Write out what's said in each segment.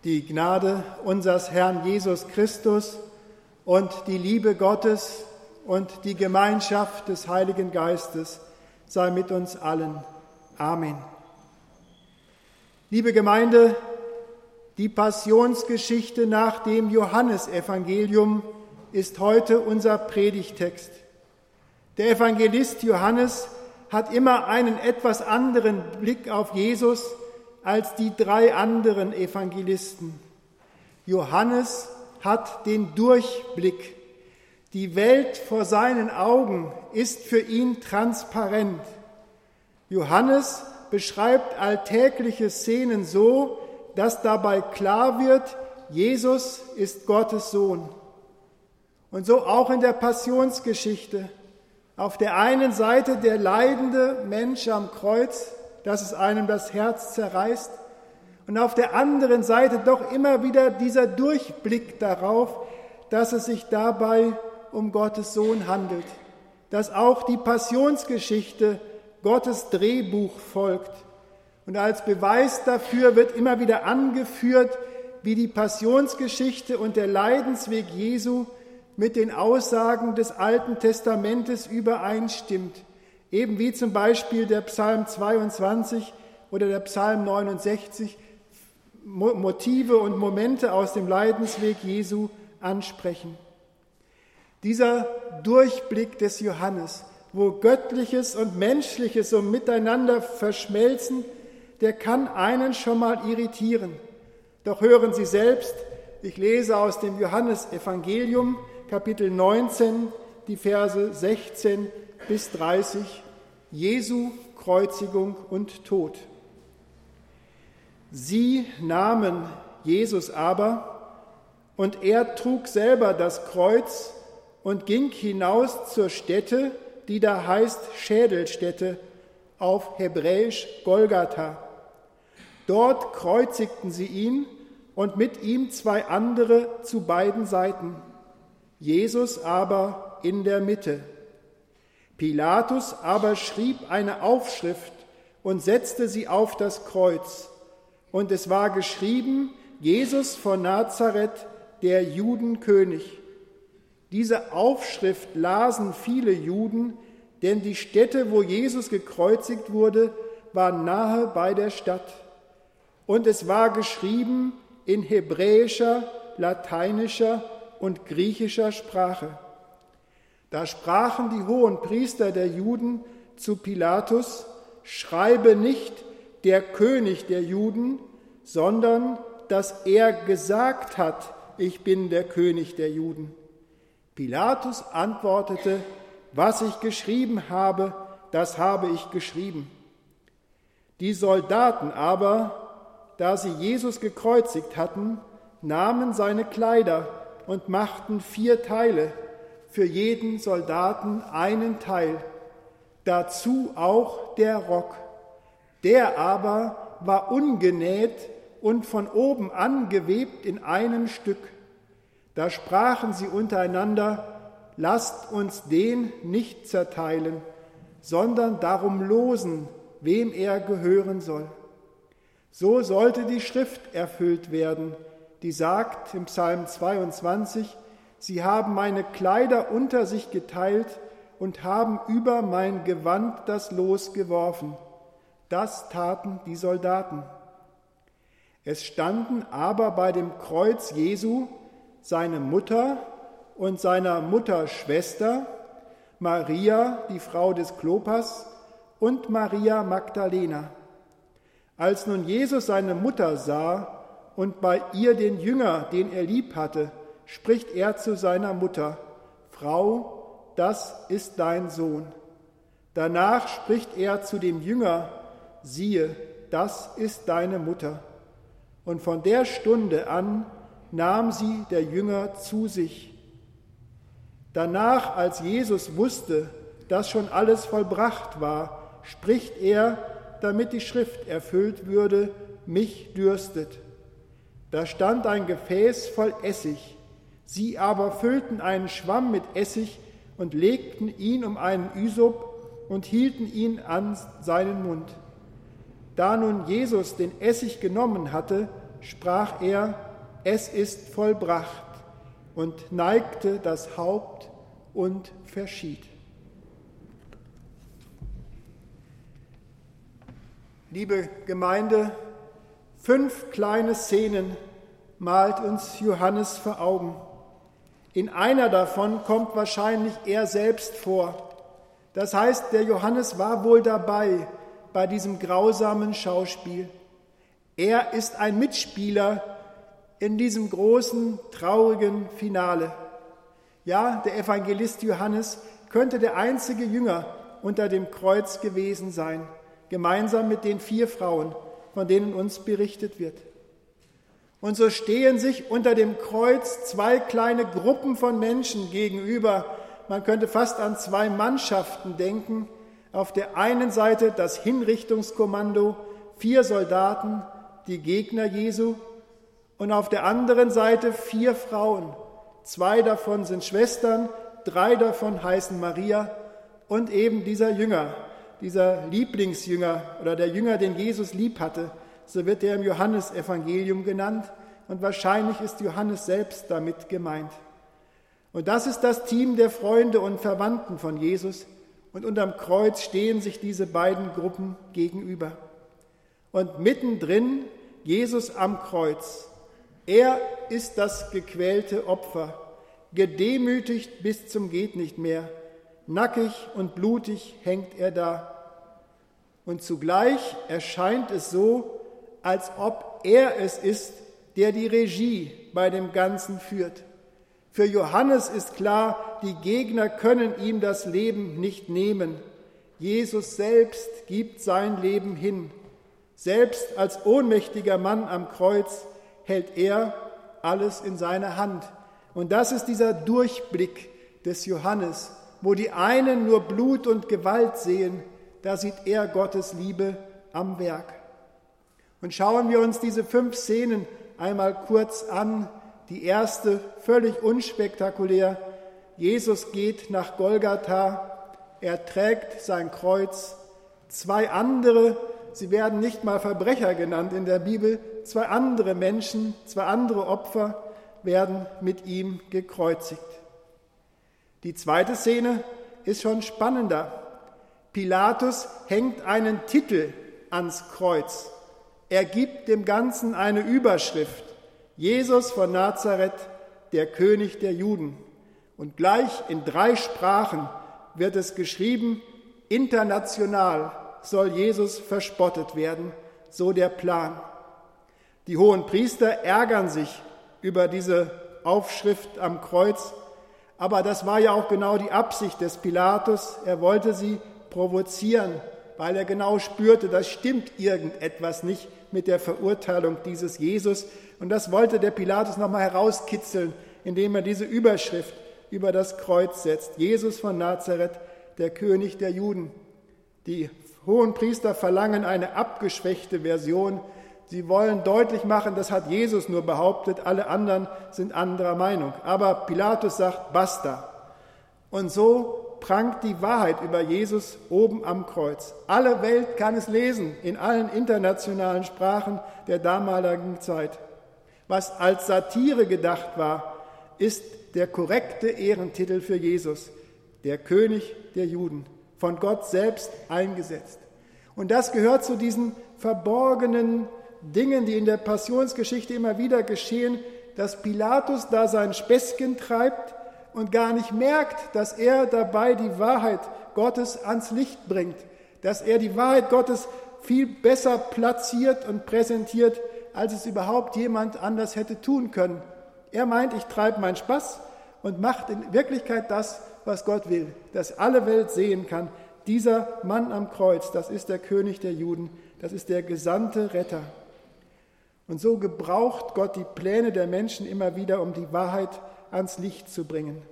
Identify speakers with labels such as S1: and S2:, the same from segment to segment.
S1: Die Gnade unseres Herrn Jesus Christus und die Liebe Gottes und die Gemeinschaft des Heiligen Geistes sei mit uns allen. Amen. Liebe Gemeinde, die Passionsgeschichte nach dem Johannesevangelium ist heute unser Predigtext. Der Evangelist Johannes hat immer einen etwas anderen Blick auf Jesus als die drei anderen Evangelisten. Johannes hat den Durchblick. Die Welt vor seinen Augen ist für ihn transparent. Johannes beschreibt alltägliche Szenen so, dass dabei klar wird, Jesus ist Gottes Sohn. Und so auch in der Passionsgeschichte. Auf der einen Seite der leidende Mensch am Kreuz, dass es einem das Herz zerreißt, und auf der anderen Seite doch immer wieder dieser Durchblick darauf, dass es sich dabei um Gottes Sohn handelt, dass auch die Passionsgeschichte Gottes Drehbuch folgt. Und als Beweis dafür wird immer wieder angeführt, wie die Passionsgeschichte und der Leidensweg Jesu mit den Aussagen des Alten Testamentes übereinstimmt. Eben wie zum Beispiel der Psalm 22 oder der Psalm 69 Motive und Momente aus dem Leidensweg Jesu ansprechen. Dieser Durchblick des Johannes, wo Göttliches und Menschliches so miteinander verschmelzen, der kann einen schon mal irritieren. Doch hören Sie selbst, ich lese aus dem Johannesevangelium, Kapitel 19, die Verse 16 bis 30, Jesu Kreuzigung und Tod. Sie nahmen Jesus aber, und er trug selber das Kreuz und ging hinaus zur Stätte, die da heißt Schädelstätte, auf Hebräisch Golgatha. Dort kreuzigten sie ihn und mit ihm zwei andere zu beiden Seiten, Jesus aber in der Mitte. Pilatus aber schrieb eine Aufschrift und setzte sie auf das Kreuz. Und es war geschrieben, Jesus von Nazareth, der Judenkönig. Diese Aufschrift lasen viele Juden, denn die Stätte, wo Jesus gekreuzigt wurde, war nahe bei der Stadt. Und es war geschrieben in hebräischer, lateinischer und griechischer Sprache. Da sprachen die Hohenpriester der Juden zu Pilatus: Schreibe nicht der König der Juden, sondern dass er gesagt hat, ich bin der König der Juden. Pilatus antwortete: Was ich geschrieben habe, das habe ich geschrieben. Die Soldaten aber, da sie Jesus gekreuzigt hatten, nahmen seine Kleider und machten 4 Teile, für jeden Soldaten einen Teil, dazu auch der Rock. Der aber war ungenäht und von oben angewebt in einem Stück. Da sprachen sie untereinander: Lasst uns den nicht zerteilen, sondern darum losen, wem er gehören soll. So sollte die Schrift erfüllt werden, die sagt im Psalm 22, Sie haben meine Kleider unter sich geteilt und haben über mein Gewand das Los geworfen. Das taten die Soldaten. Es standen aber bei dem Kreuz Jesu seine Mutter und seiner Mutter Schwester, Maria, die Frau des Klopas, und Maria Magdalena. Als nun Jesus seine Mutter sah und bei ihr den Jünger, den er lieb hatte, spricht er zu seiner Mutter: Frau, das ist dein Sohn. Danach spricht er zu dem Jünger: Siehe, das ist deine Mutter. Und von der Stunde an nahm sie der Jünger zu sich. Danach, als Jesus wusste, dass schon alles vollbracht war, spricht er, damit die Schrift erfüllt würde: Mich dürstet. Da stand ein Gefäß voll Essig. Sie aber füllten einen Schwamm mit Essig und legten ihn um einen Ysop und hielten ihn an seinen Mund. Da nun Jesus den Essig genommen hatte, sprach er, es ist vollbracht, und neigte das Haupt und verschied. Liebe Gemeinde, 5 kleine Szenen malt uns Johannes vor Augen. In einer davon kommt wahrscheinlich er selbst vor. Das heißt, der Johannes war wohl dabei bei diesem grausamen Schauspiel. Er ist ein Mitspieler in diesem großen, traurigen Finale. Ja, der Evangelist Johannes könnte der einzige Jünger unter dem Kreuz gewesen sein, gemeinsam mit den 4 Frauen, von denen uns berichtet wird. Und so stehen sich unter dem Kreuz 2 kleine Gruppen von Menschen gegenüber. Man könnte fast an 2 Mannschaften denken. Auf der einen Seite das Hinrichtungskommando, 4 Soldaten, die Gegner Jesu. Und auf der anderen Seite 4 Frauen. 2 davon sind Schwestern, 3 davon heißen Maria und eben dieser Jünger, dieser Lieblingsjünger oder der Jünger, den Jesus lieb hatte. So wird er im Johannesevangelium genannt und wahrscheinlich ist Johannes selbst damit gemeint. Und das ist das Team der Freunde und Verwandten von Jesus und unterm Kreuz stehen sich diese beiden Gruppen gegenüber. Und mittendrin Jesus am Kreuz. Er ist das gequälte Opfer, gedemütigt bis zum Gehtnichtmehr. Nackig und blutig hängt er da. Und zugleich erscheint es so, als ob er es ist, der die Regie bei dem Ganzen führt. Für Johannes ist klar, die Gegner können ihm das Leben nicht nehmen. Jesus selbst gibt sein Leben hin. Selbst als ohnmächtiger Mann am Kreuz hält er alles in seiner Hand. Und das ist dieser Durchblick des Johannes, wo die einen nur Blut und Gewalt sehen, da sieht er Gottes Liebe am Werk. Und schauen wir uns diese 5 Szenen einmal kurz an. Die erste, völlig unspektakulär. Jesus geht nach Golgatha, er trägt sein Kreuz. 2 andere, sie werden nicht mal Verbrecher genannt in der Bibel, 2 andere Menschen, 2 andere Opfer werden mit ihm gekreuzigt. Die zweite Szene ist schon spannender. Pilatus hängt einen Titel ans Kreuz. Er gibt dem Ganzen eine Überschrift. Jesus von Nazareth, der König der Juden. Und gleich in 3 Sprachen wird es geschrieben, international soll Jesus verspottet werden, so der Plan. Die Hohenpriester ärgern sich über diese Aufschrift am Kreuz, aber das war ja auch genau die Absicht des Pilatus. Er wollte sie provozieren, weil er genau spürte, das stimmt irgendetwas nicht mit der Verurteilung dieses Jesus. Und das wollte der Pilatus nochmal herauskitzeln, indem er diese Überschrift über das Kreuz setzt. Jesus von Nazareth, der König der Juden. Die Hohenpriester verlangen eine abgeschwächte Version. Sie wollen deutlich machen, das hat Jesus nur behauptet, alle anderen sind anderer Meinung. Aber Pilatus sagt, basta. Und so prangt die Wahrheit über Jesus oben am Kreuz. Alle Welt kann es lesen, in allen internationalen Sprachen der damaligen Zeit. Was als Satire gedacht war, ist der korrekte Ehrentitel für Jesus, der König der Juden, von Gott selbst eingesetzt. Und das gehört zu diesen verborgenen Dingen, die in der Passionsgeschichte immer wieder geschehen, dass Pilatus da sein Späßchen treibt und gar nicht merkt, dass er dabei die Wahrheit Gottes ans Licht bringt, dass er die Wahrheit Gottes viel besser platziert und präsentiert, als es überhaupt jemand anders hätte tun können. Er meint, ich treibe meinen Spaß und macht in Wirklichkeit das, was Gott will, dass alle Welt sehen kann, dieser Mann am Kreuz, das ist der König der Juden, das ist der gesandte Retter. Und so gebraucht Gott die Pläne der Menschen immer wieder, um die Wahrheit ans Licht zu bringen.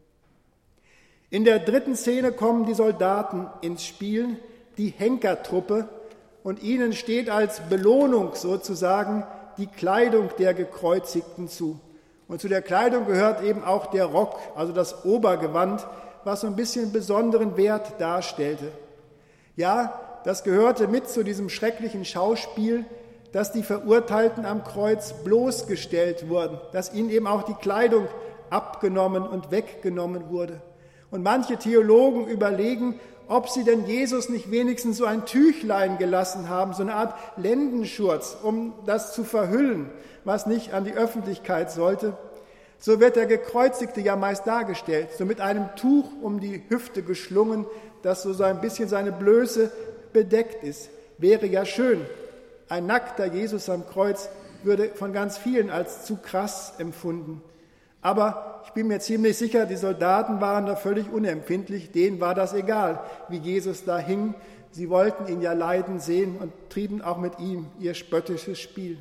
S1: In der dritten Szene kommen die Soldaten ins Spiel, die Henkertruppe, und ihnen steht als Belohnung sozusagen die Kleidung der Gekreuzigten zu. Und zu der Kleidung gehört eben auch der Rock, also das Obergewand, was so ein bisschen besonderen Wert darstellte. Ja, das gehörte mit zu diesem schrecklichen Schauspiel, dass die Verurteilten am Kreuz bloßgestellt wurden, dass ihnen eben auch die Kleidung abgenommen und weggenommen wurde. Und manche Theologen überlegen, ob sie denn Jesus nicht wenigstens so ein Tüchlein gelassen haben, so eine Art Lendenschurz, um das zu verhüllen, was nicht an die Öffentlichkeit sollte. So wird der Gekreuzigte ja meist dargestellt, so mit einem Tuch um die Hüfte geschlungen, das so ein bisschen seine Blöße bedeckt ist. Wäre ja schön. Ein nackter Jesus am Kreuz würde von ganz vielen als zu krass empfunden. Aber ich bin mir ziemlich sicher, die Soldaten waren da völlig unempfindlich. Denen war das egal, wie Jesus da hing. Sie wollten ihn ja leiden sehen und trieben auch mit ihm ihr spöttisches Spiel.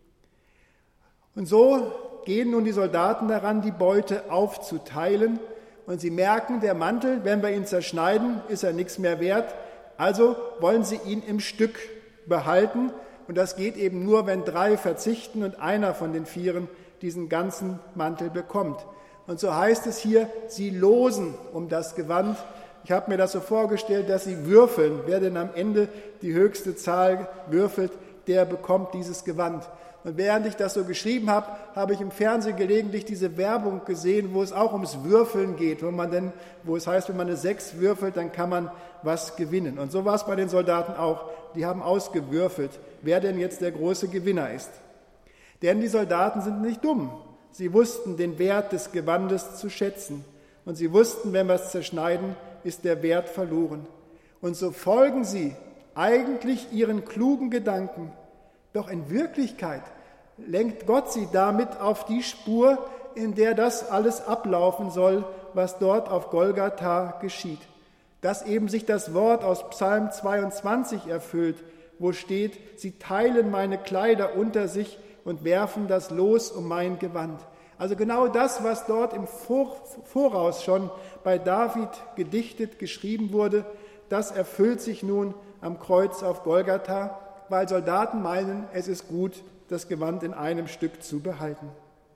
S1: Und so gehen nun die Soldaten daran, die Beute aufzuteilen. Und sie merken, der Mantel, wenn wir ihn zerschneiden, ist er nichts mehr wert. Also wollen sie ihn im Stück behalten. Und das geht eben nur, wenn 3 verzichten und einer von den 4 diesen ganzen Mantel bekommt. Und so heißt es hier, sie losen um das Gewand. Ich habe mir das so vorgestellt, dass sie würfeln. Wer denn am Ende die höchste Zahl würfelt, der bekommt dieses Gewand. Und während ich das so geschrieben habe, habe ich im Fernsehen gelegentlich diese Werbung gesehen, wo es auch ums Würfeln geht, wo es heißt, wenn man eine 6 würfelt, dann kann man was gewinnen. Und so war es bei den Soldaten auch. Die haben ausgewürfelt, wer denn jetzt der große Gewinner ist. Denn die Soldaten sind nicht dumm. Sie wussten den Wert des Gewandes zu schätzen. Und sie wussten, wenn wir es zerschneiden, ist der Wert verloren. Und so folgen sie eigentlich ihren klugen Gedanken. Doch in Wirklichkeit lenkt Gott sie damit auf die Spur, in der das alles ablaufen soll, was dort auf Golgatha geschieht. Dass eben sich das Wort aus Psalm 22 erfüllt, wo steht, sie teilen meine Kleider unter sich und werfen das Los um mein Gewand. Also genau das, was dort im Voraus schon bei David gedichtet, geschrieben wurde, das erfüllt sich nun am Kreuz auf Golgatha, weil Soldaten meinen, es ist gut, das Gewand in einem Stück zu behalten.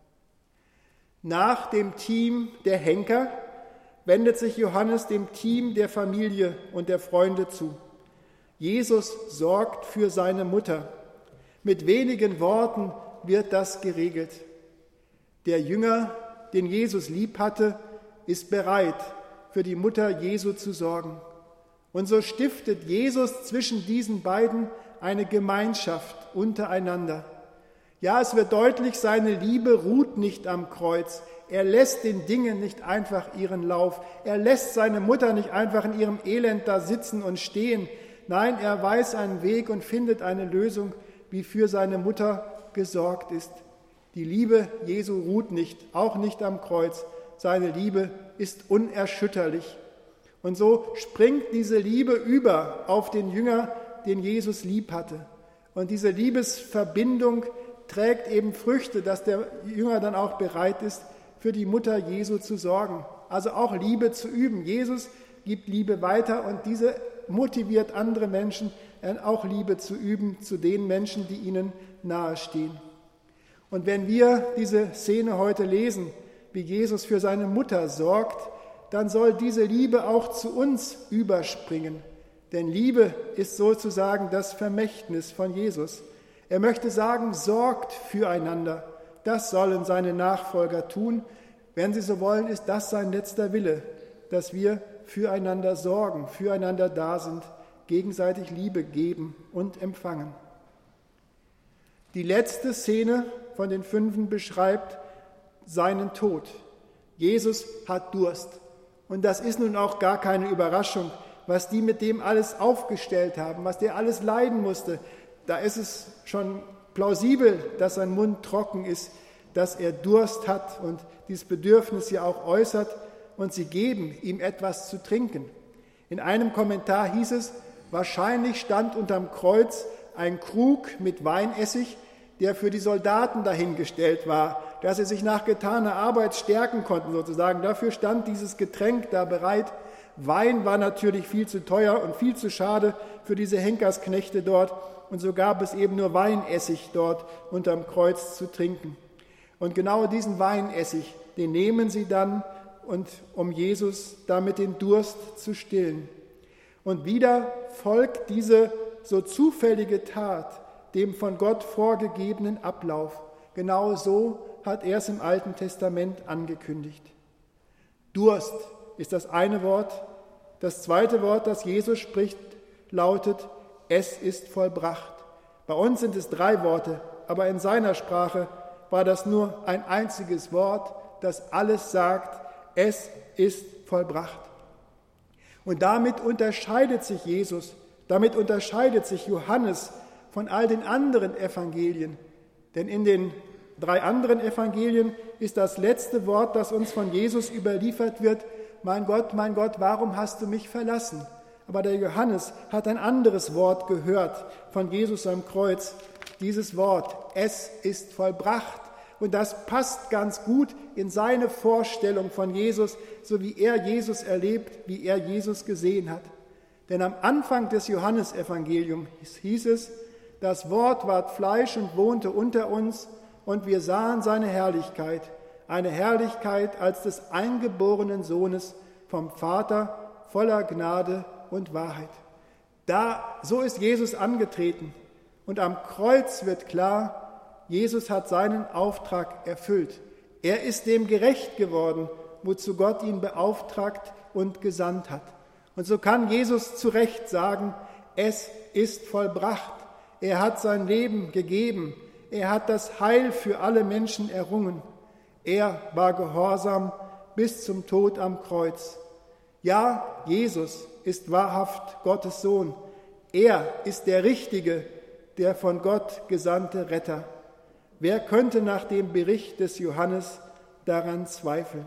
S1: Nach dem Team der Henker wendet sich Johannes dem Team der Familie und der Freunde zu. Jesus sorgt für seine Mutter. Mit wenigen Worten wird das geregelt. Der Jünger, den Jesus lieb hatte, ist bereit, für die Mutter Jesu zu sorgen. Und so stiftet Jesus zwischen diesen beiden eine Gemeinschaft untereinander. Ja, es wird deutlich, seine Liebe ruht nicht am Kreuz. Er lässt den Dingen nicht einfach ihren Lauf. Er lässt seine Mutter nicht einfach in ihrem Elend da sitzen und stehen. Nein, er weiß einen Weg und findet eine Lösung, wie für seine Mutter gesorgt ist. Die Liebe Jesu ruht nicht, auch nicht am Kreuz. Seine Liebe ist unerschütterlich. Und so springt diese Liebe über auf den Jünger, den Jesus lieb hatte. Und diese Liebesverbindung trägt eben Früchte, dass der Jünger dann auch bereit ist, für die Mutter Jesu zu sorgen. Also auch Liebe zu üben. Jesus gibt Liebe weiter und diese motiviert andere Menschen, auch Liebe zu üben zu den Menschen, die ihnen nahestehen. Und wenn wir diese Szene heute lesen, wie Jesus für seine Mutter sorgt, dann soll diese Liebe auch zu uns überspringen. Denn Liebe ist sozusagen das Vermächtnis von Jesus. Er möchte sagen, sorgt füreinander. Das sollen seine Nachfolger tun. Wenn sie so wollen, ist das sein letzter Wille, dass wir füreinander sorgen, füreinander da sind, gegenseitig Liebe geben und empfangen. Die letzte Szene von den 5 beschreibt seinen Tod. Jesus hat Durst. Und das ist nun auch gar keine Überraschung, was die mit dem alles aufgestellt haben, was der alles leiden musste. Da ist es schon plausibel, dass sein Mund trocken ist, dass er Durst hat und dieses Bedürfnis ja auch äußert, und sie geben ihm etwas zu trinken. In einem Kommentar hieß es, wahrscheinlich stand unterm Kreuz ein Krug mit Weinessig, der für die Soldaten dahingestellt war, dass sie sich nach getaner Arbeit stärken konnten sozusagen. Dafür stand dieses Getränk da bereit. Wein war natürlich viel zu teuer und viel zu schade für diese Henkersknechte dort. Und so gab es eben nur Weinessig dort unterm Kreuz zu trinken. Und genau diesen Weinessig, den nehmen sie dann, um Jesus damit den Durst zu stillen. Und wieder folgt diese so zufällige Tat dem von Gott vorgegebenen Ablauf. Genau so hat er es im Alten Testament angekündigt. Durst ist das eine Wort. Das zweite Wort, das Jesus spricht, lautet, es ist vollbracht. Bei uns sind es 3 Worte, aber in seiner Sprache war das nur ein einziges Wort, das alles sagt, es ist vollbracht. Und damit unterscheidet sich Jesus, damit unterscheidet sich Johannes von all den anderen Evangelien. Denn in den 3 anderen Evangelien ist das letzte Wort, das uns von Jesus überliefert wird, mein Gott, warum hast du mich verlassen? Aber der Johannes hat ein anderes Wort gehört von Jesus am Kreuz. Dieses Wort, es ist vollbracht. Und das passt ganz gut in seine Vorstellung von Jesus, so wie er Jesus erlebt, wie er Jesus gesehen hat. Denn am Anfang des Johannesevangeliums hieß es, das Wort ward Fleisch und wohnte unter uns, und wir sahen seine Herrlichkeit, eine Herrlichkeit als des eingeborenen Sohnes vom Vater, voller Gnade und Wahrheit. So ist Jesus angetreten. Und am Kreuz wird klar, Jesus hat seinen Auftrag erfüllt. Er ist dem gerecht geworden, wozu Gott ihn beauftragt und gesandt hat. Und so kann Jesus zu Recht sagen, es ist vollbracht. Er hat sein Leben gegeben. Er hat das Heil für alle Menschen errungen. Er war gehorsam bis zum Tod am Kreuz. Ja, Jesus ist wahrhaft Gottes Sohn. Er ist der Richtige, der von Gott gesandte Retter. Wer könnte nach dem Bericht des Johannes daran zweifeln?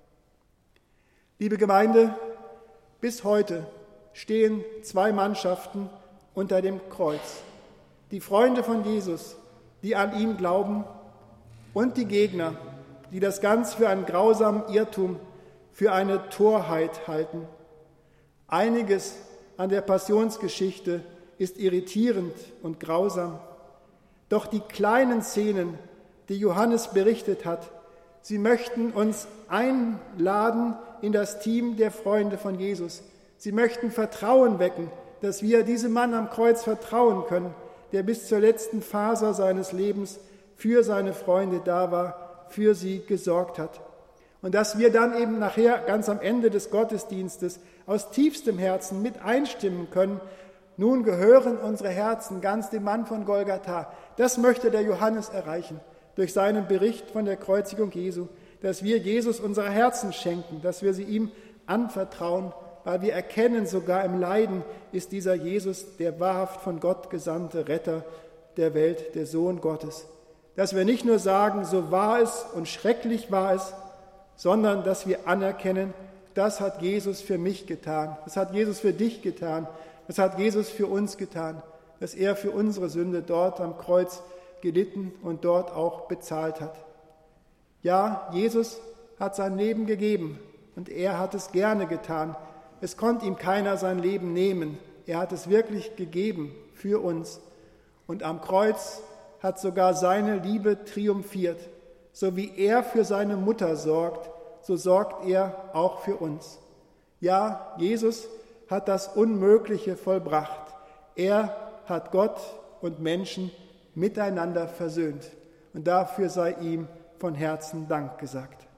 S1: Liebe Gemeinde, bis heute stehen 2 Mannschaften unter dem Kreuz. Die Freunde von Jesus, die an ihn glauben, und die Gegner, die das Ganze für einen grausamen Irrtum, für eine Torheit halten. Einiges an der Passionsgeschichte ist irritierend und grausam. Doch die kleinen Szenen, die Johannes berichtet hat, sie möchten uns einladen in das Team der Freunde von Jesus. Sie möchten Vertrauen wecken, dass wir diesem Mann am Kreuz vertrauen können, der bis zur letzten Faser seines Lebens für seine Freunde da war, für sie gesorgt hat. Und dass wir dann eben nachher ganz am Ende des Gottesdienstes aus tiefstem Herzen mit einstimmen können, nun gehören unsere Herzen ganz dem Mann von Golgatha. Das möchte der Johannes erreichen durch seinen Bericht von der Kreuzigung Jesu, dass wir Jesus unsere Herzen schenken, dass wir sie ihm anvertrauen, weil wir erkennen, sogar im Leiden ist dieser Jesus der wahrhaft von Gott gesandte Retter der Welt, der Sohn Gottes. Dass wir nicht nur sagen, so war es und schrecklich war es, sondern dass wir anerkennen, das hat Jesus für mich getan, das hat Jesus für dich getan, das hat Jesus für uns getan, dass er für unsere Sünde dort am Kreuz gelitten und dort auch bezahlt hat. Ja, Jesus hat sein Leben gegeben und er hat es gerne getan. Es konnte ihm keiner sein Leben nehmen. Er hat es wirklich gegeben für uns. Und am Kreuz hat sogar seine Liebe triumphiert. So wie er für seine Mutter sorgt, so sorgt er auch für uns. Ja, Jesus hat das Unmögliche vollbracht. Er hat Gott und Menschen miteinander versöhnt. Und dafür sei ihm von Herzen Dank gesagt.